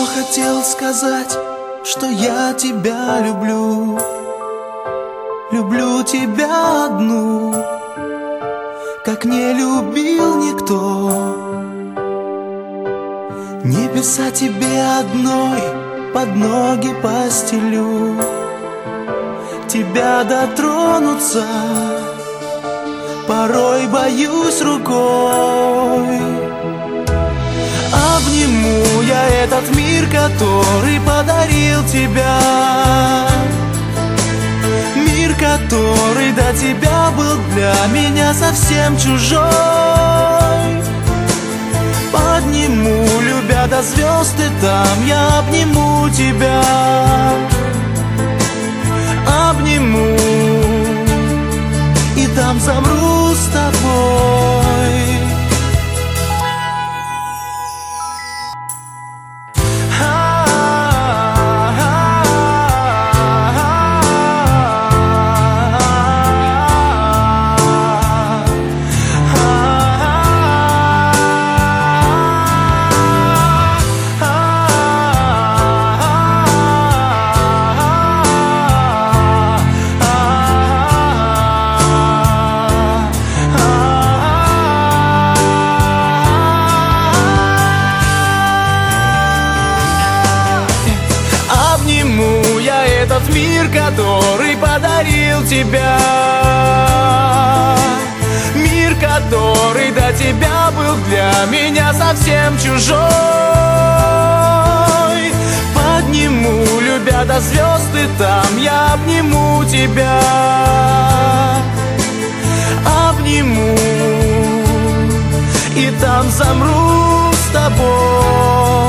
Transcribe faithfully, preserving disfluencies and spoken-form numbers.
хотел сказать, что я тебя люблю. Люблю тебя одну, как не любил никто. Небеса тебе одной под ноги постелю. Тебя дотронуться порой боюсь рукой. Обниму я этот мир, который подарил тебя. Мир, который до тебя был для меня совсем чужой. Подниму, любя до звезд, и там я обниму тебя. Обниму, и там замру с тобой. Обниму я этот мир, который подарил тебя. Мир, который до тебя был для меня совсем чужой. Подниму, любя до звезд, и там я обниму тебя. Обниму, и там замру с тобой.